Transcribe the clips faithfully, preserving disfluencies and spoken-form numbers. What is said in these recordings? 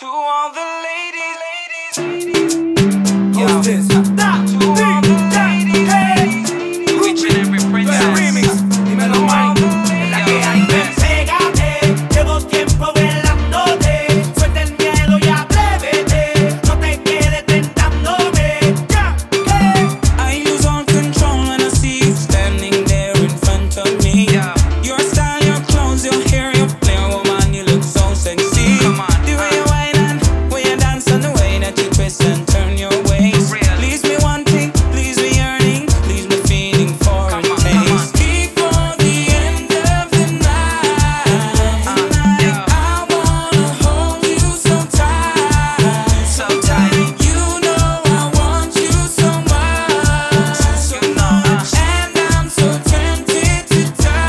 To all the ladies, ladies, ladies. Yo, Who's this? uh, to all the ladies, ladies. Each and every princess. Remix. Dímelo, Mike. Es la que hay. Pégate, llevo tiempo velándote. Suelta el miedo y atrévete. No te quedes tentándome. Ya, yeah. I lose all control when I see you standing there in front of me. Yeah. Your style, your clothes, your hair, your flair, woman, you look so sexy. Come on, the way you whine and way you dance and the way that you twist and turn your waist. Leaves me wanting, leaves me yearning, leaves me feeling for a taste. Before the end of the night, I wanna hold you so tight, so tight. You know I want you so much, so much, and I'm so tempted to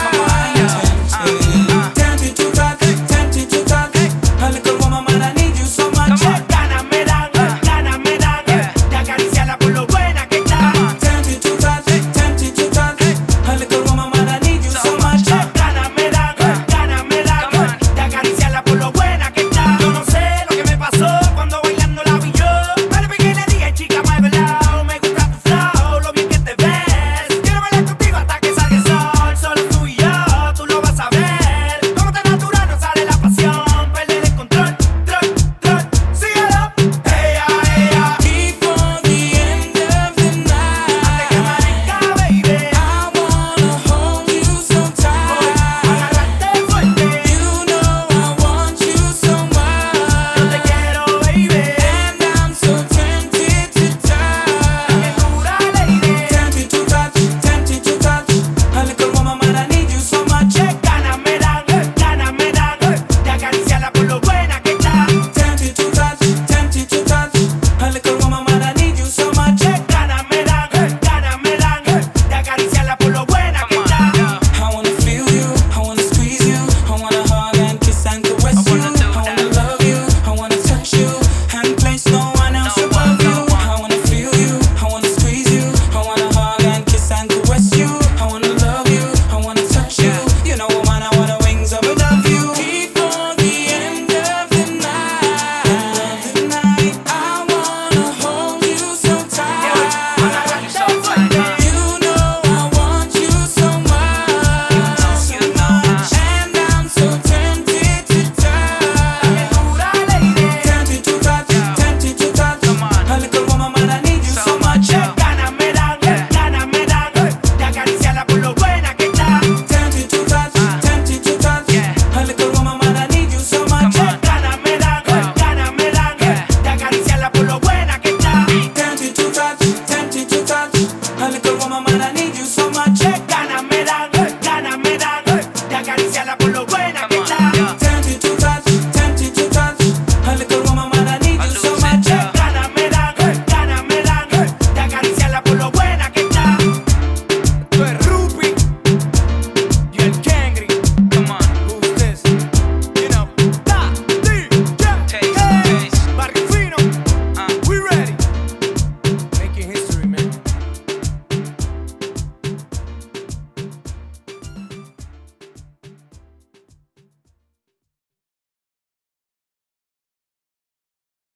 touch, tempted to touch, tempted to touch. A little woman, man, I need you so much. Ganas me dan, ganas me dan de acariciarla por lo buena que está. Tempted to touch, tempted to touch. A little woman, man, I need you so much. Ganas me dan, ganas me dan de acariciarla por lo buena que está. Yo no sé lo que me pasó cuando bailando la vi yo. Me le pegué y le dije, chica, muévela. Me gusta tu flow, lo bien que te ves. Quiero bailar contigo hasta que salga el sol. Solo tú y yo, tú lo vas a ver. Como tan natural nos sale la pasión. Perder el control, trol, trol. Síguelo. Ella, ella. Before the end of the night, Que amanezca, baby. I wanna hold you so tight. Agarrarte fuerte. You know I want you so Yo te much, quiero, baby. and I'm so tempted to touch. Dura, lady. Tempted to touch, tempted to touch. A little woman, man, I need you so much. Ganas me dan, ganas me dan de acariciarla por lo buena que está. Tempted to touch, tempted to touch. A little woman, man, I need you so much. Ganas me dan, ganas me dan de acariciarla por lo buena que está. I wanna feel you, I wanna squeeze you, I wanna hug and kiss and caress you. I wanna love you, I wanna touch you, and place no one else above you. I wanna feel you, I wanna squeeze you, I wanna hug and kiss and caress you. I wanna love you, I wanna touch you. You know, woman, I wanna wings up above you. Before the end of the night, the night, I wanna hold you so tight. Agarrarte fuerte. You know I want you so much, so much, and I'm so tempted to touch. Dura, lady. Tempted to touch, tempted to touch. A little woman, man, I need you so much. Ganas me dan, ganas me dan de acariciarla por lo buena que está. Tempted to touch, tempted to touch. A little woman, man, I need you so much. Ganas me dan, ganas me dan de acariciarla por lo buena que está. Tempted to touch, tempted to touch. A little woman, man, I need you so much. Ganas me dan, ganas me dan de acariciarla por lo buena que está. Tempted to touch, tempted to touch. A little woman, man, I need you so much. Ganas me dan, ganas me dan de acariciarla por lo buena que está. Tú eres